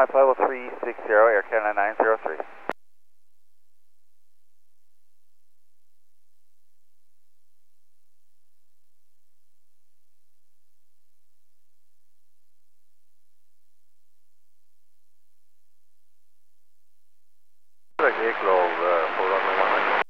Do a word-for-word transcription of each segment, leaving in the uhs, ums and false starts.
level three six zero, Air Canada nine zero three. Direct Globe uh, for runway one nine.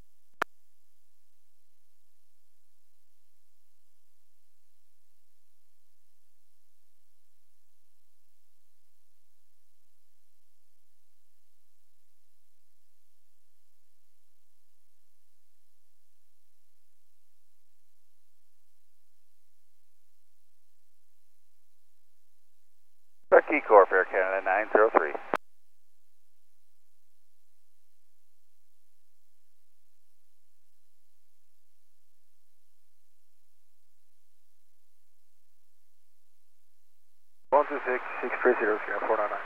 Key Corp, Air Canada nine zero three. one two six six three zero zero four nine nine.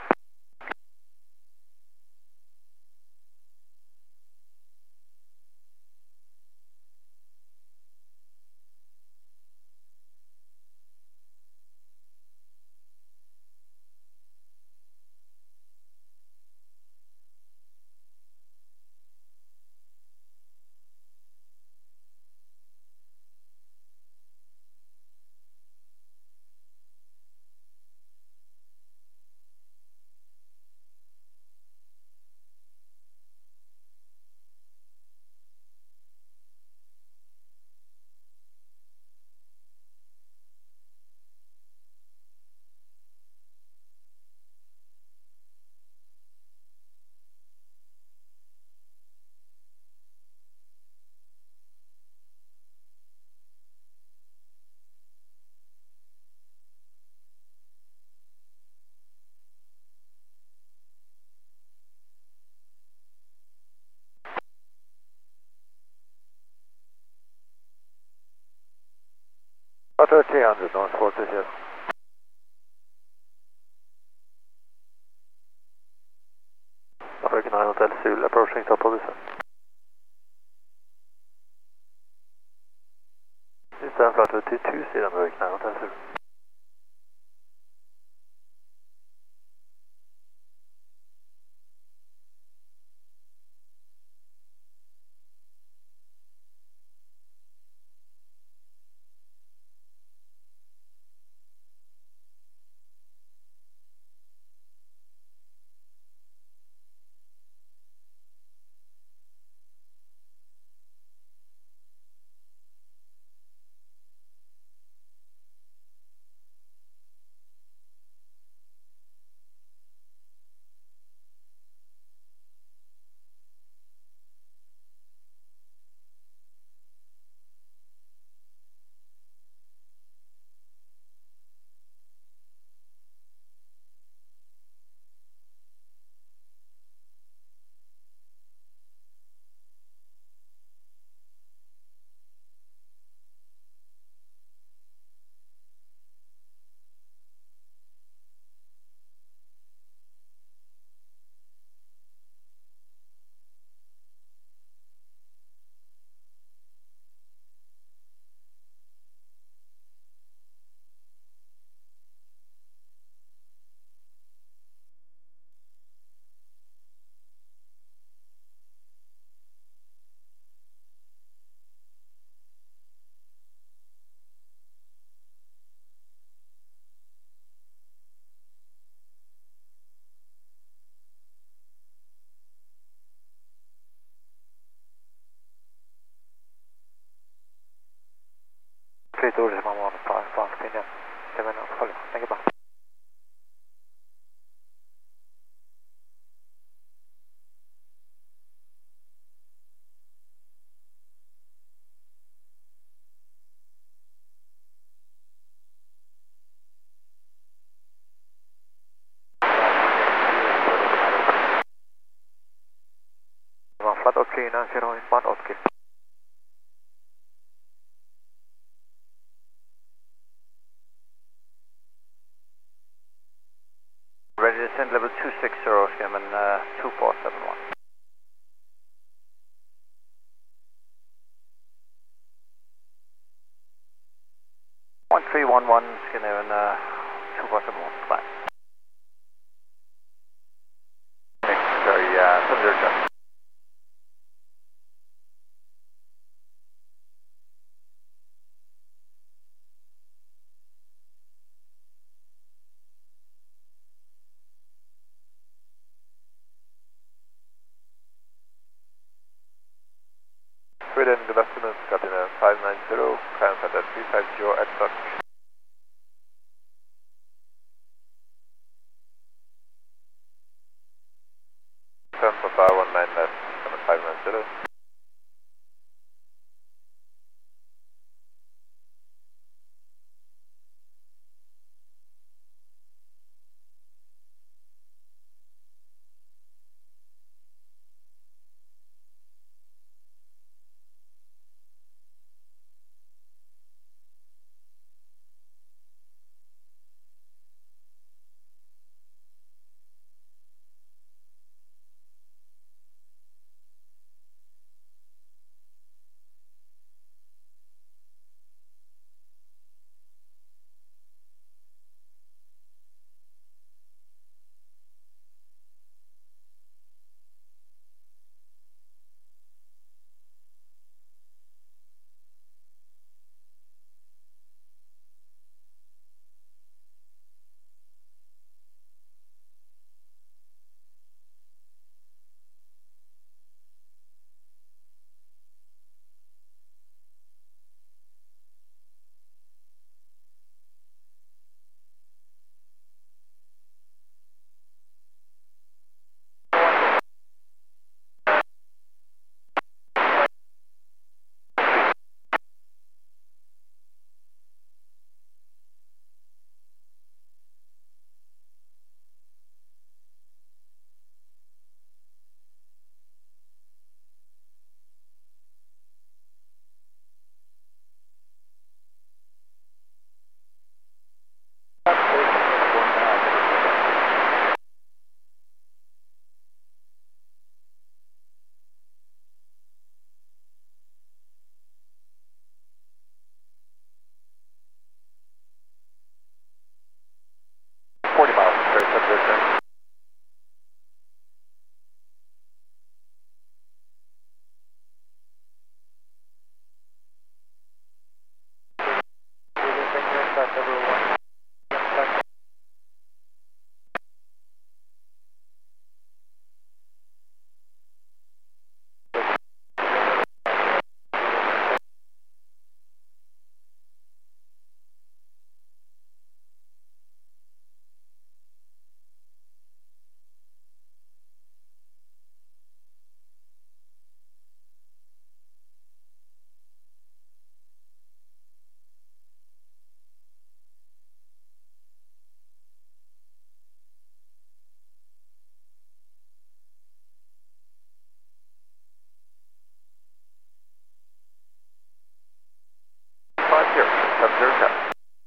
three hundred, North forty zero. American nine Hotel Zulu, approaching top of the sun. This is flight two two zero, American nine Hotel Zulu. Fleet orders man one five five opinion. seven knots, follow. Thank you, bye. One flat okay, nine zero in one okay. Ready to descend level two six zero, Sherman uh, two four seven one. one three one one, Skinner and uh, two four seven one, flat. at three five zero at touch. Turn Papa one nine left, seven five nine zero. forty miles, very subject. five zero, seven zero seven.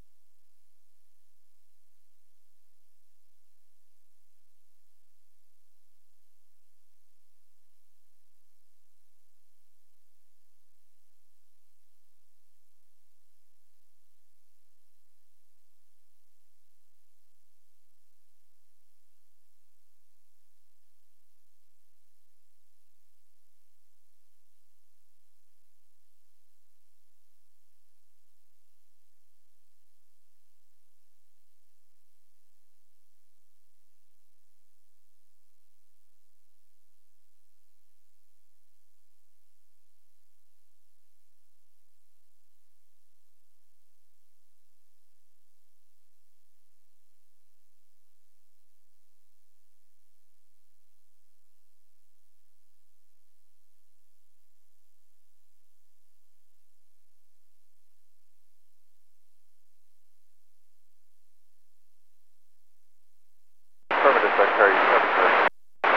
Affirmative, Secretary seven zero.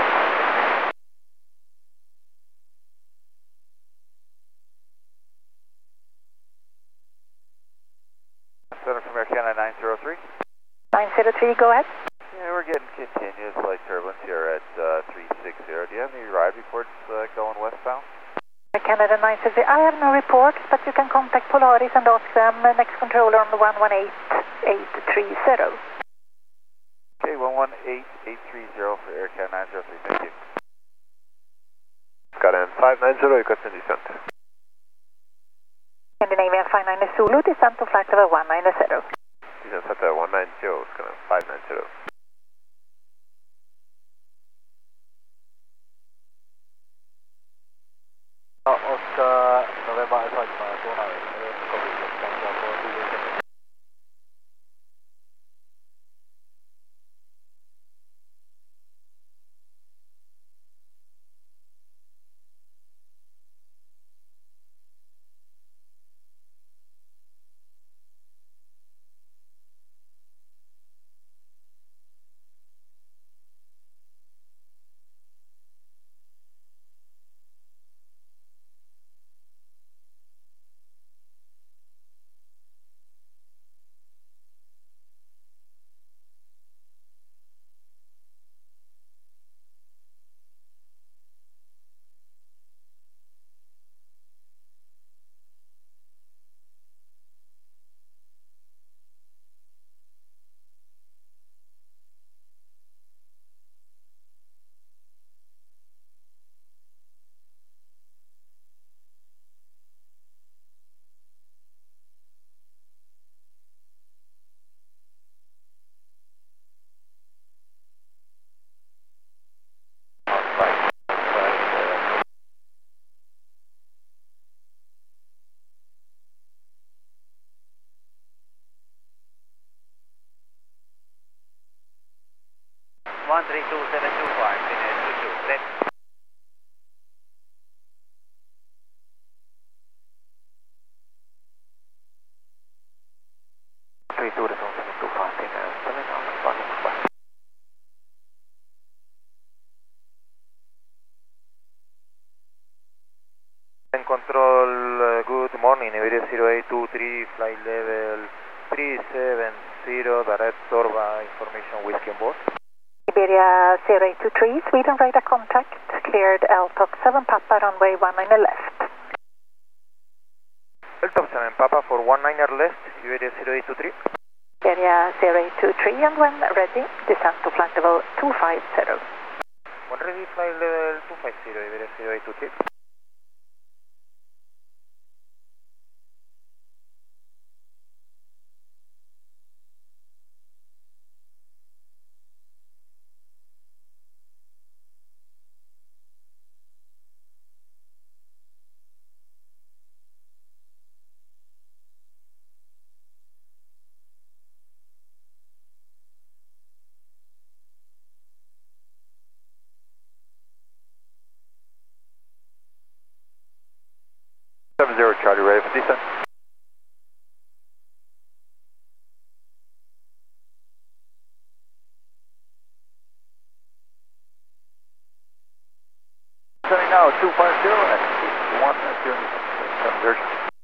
Center from Air Canada nine zero three. nine zero three, go ahead. Yeah, we're getting continuous light turbulence here at uh, three six zero. Do you have any ride reports uh, going westbound? Canada nine zero three, I have no reports, but you can contact Polaris and ask them, uh, next controller on the one one eight eight three zero. Okay, one one eight eight three zero for Air Canada nine zero three, thank you. Got in five nine zero, you got in descent. Scandinavian five nine Zulu, descent to flight level one nine zero. Descent set at one nine zero, it's gonna five nine zero. Ja, och uh, November Alpha, Donau, one three two seven two five, finish two two, left. three two seven two five, finish seven nine. Control, uh, good morning, Iberia zero eight two three, flight level three seven zero, direct Torba, information whiskey on board. Iberia zero eight two three, Sweden radar contact, cleared L T O P seven Papa, runway one nine left. L T O P seven Papa for one niner left, Iberia zero eight two three. Iberia zero eight two three, and when ready, descend to flight level two five zero. When ready, flight level two five zero, Iberia zero eight two three. seven zero Charlie, ready for descent. Descending now, two five zero at one zero seven zero.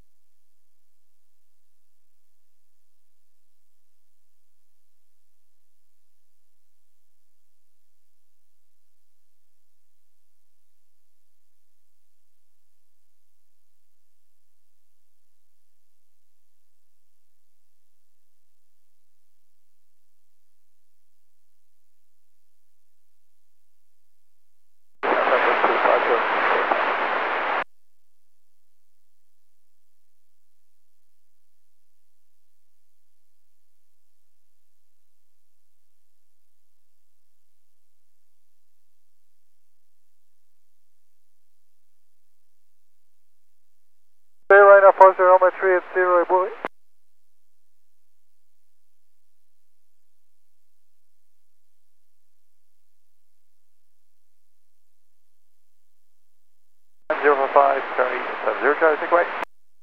Right now, four zero, my three eight zero, boy. zero five Charlie, seven zero Charlie, take right.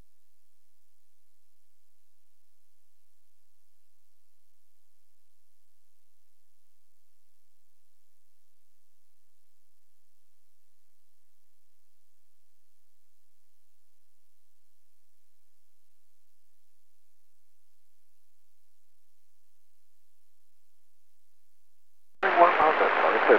one hundred, Charlie six.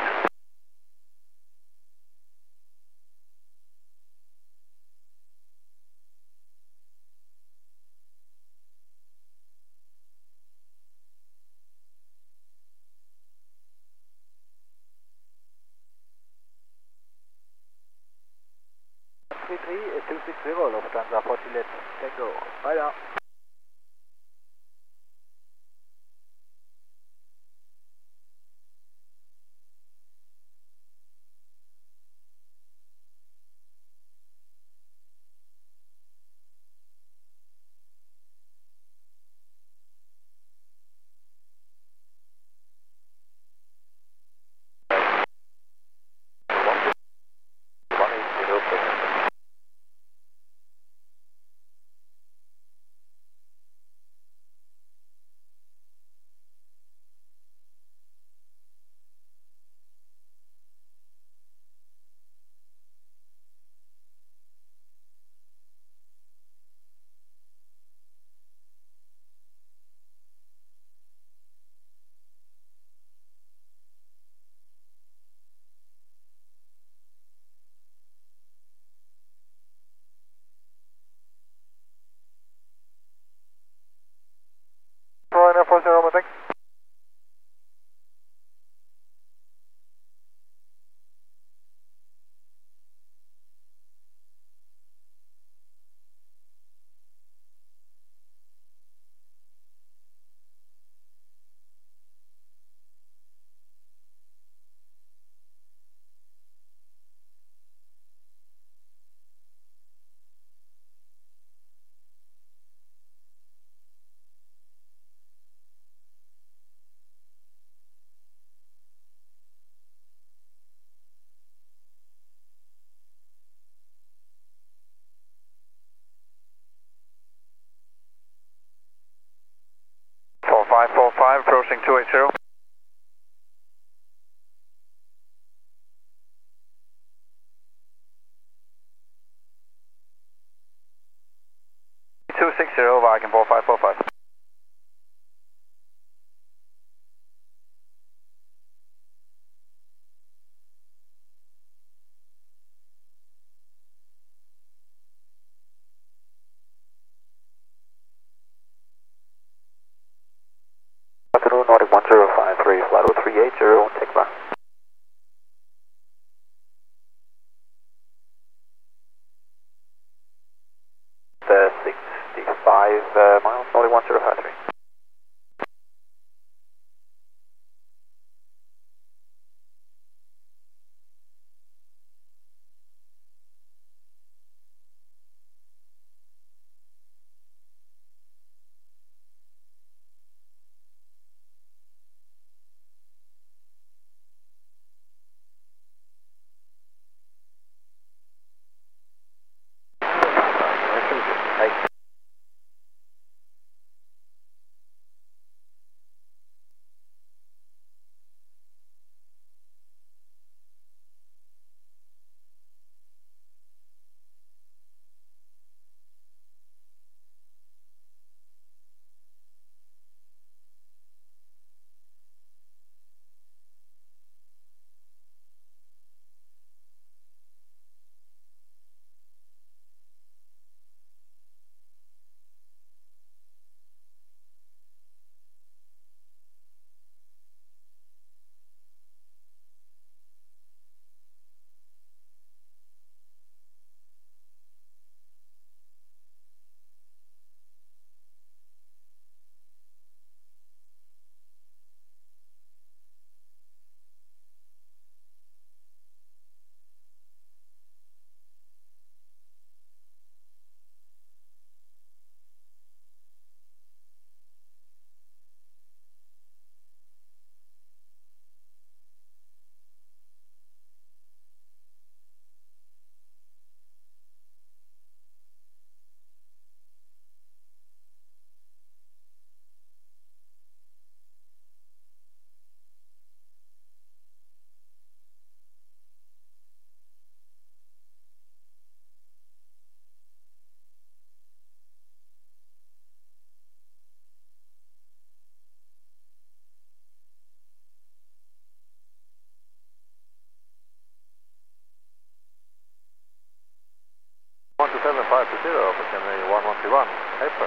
three three two six zero, Lufthansa forty left, Tango, bye now. two eight zero. two six zero, Viking four five four five. Afternoon, Nordic one zero five three, flight oh three eight zero, take back. Uh, sixty-five uh, miles, Nordic one zero five three. one two seven five two zero, Opportunity one one three one, paper.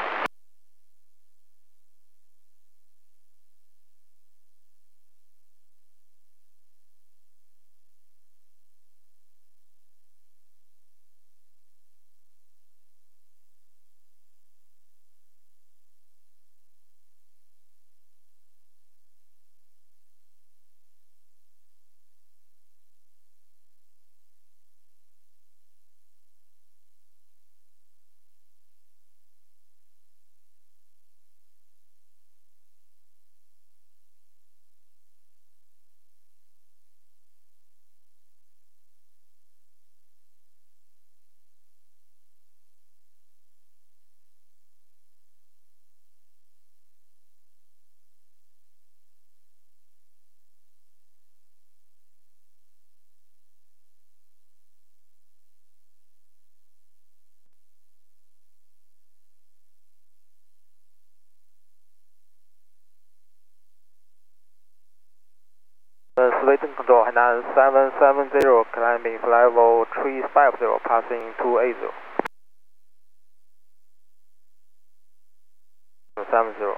Uh, Sweden control, Hainan seven seven zero, climbing level three five zero, passing two eight zero. seven zero.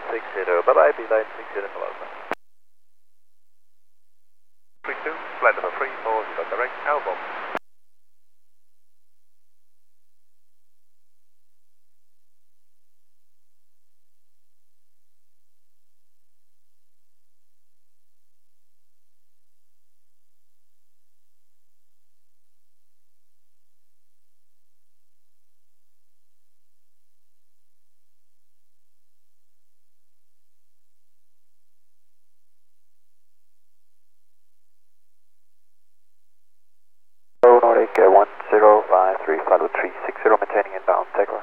six zero, bye bye, beeline six zero, Palazzo. three two, flight level three four zero, direct, elbow. Nordic uh, one zero five three, flight level three six zero, maintaining inbound, takeoff.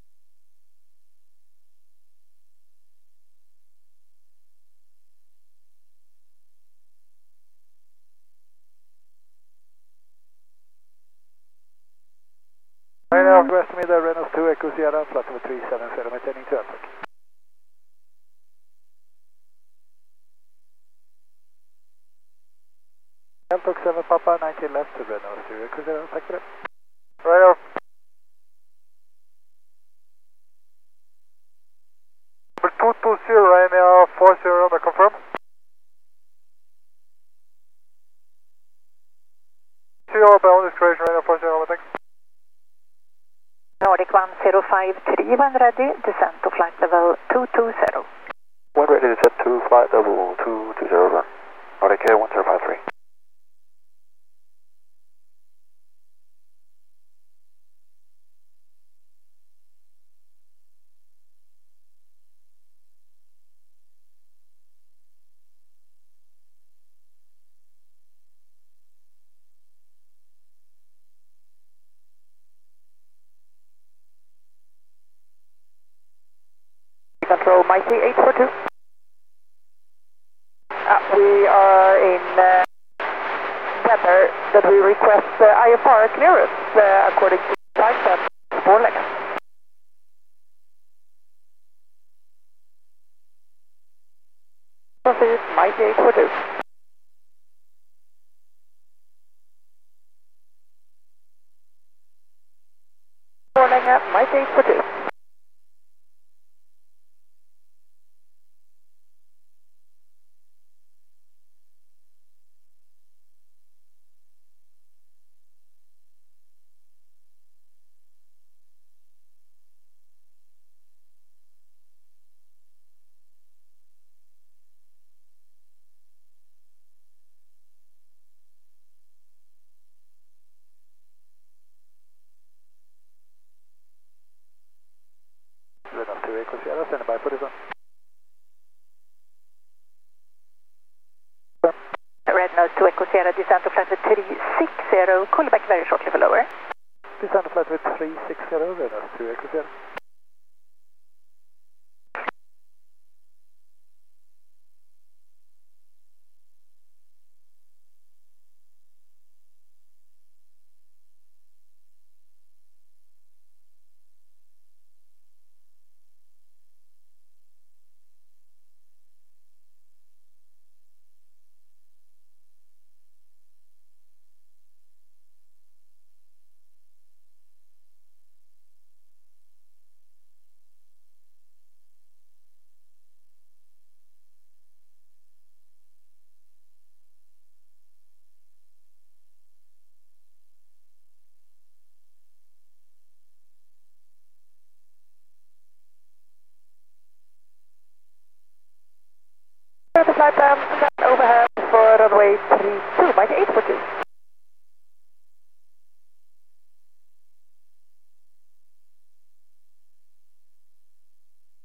Right now, west of me there, Reynolds two Echo Sierra, flight level three seven zero, maintaining two Alpha. Delta seven Papa, nineteen left to Reynolds two Echo Sierra, tack för det. Right off. two two zero, I M A four zero, I confirm. Zero, bound discretion, right now four zero, thanks. Nordic one zero five three, when ready, descent to flight level two two zero. When ready, descent to flight level two two zero, Nordic one zero five three. Control Mighty eight four two. Uh, we are in uh, weather that we request uh, I F R clearance uh, according to flight plan four legs. Proceed Mighty eight four two. Morning at Mighty eight four two. Reynolds two Echo Sierra, stand by for this one. Reynolds two Echo Sierra, descent to flight three six zero, call back very shortly for lower. Descent to flight with three six zero, Reynolds two Echo Sierra. The flight plan overhead for runway three two, Mighty eight four two.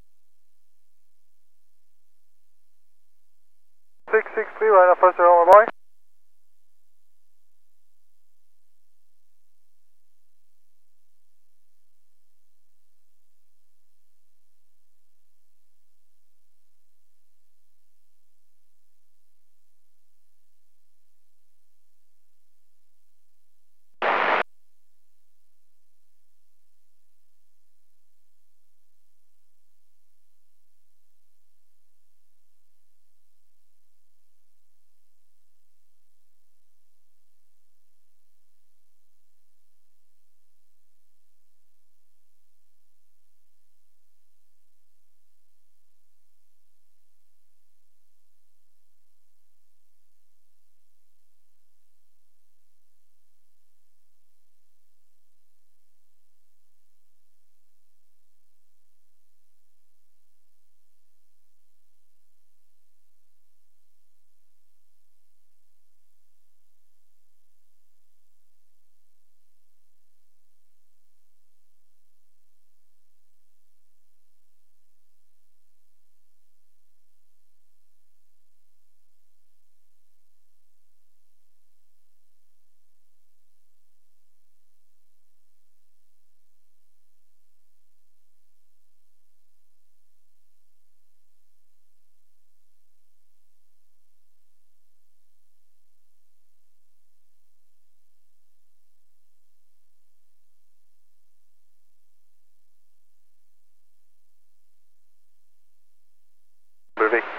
six six three, right now first zero, my boy.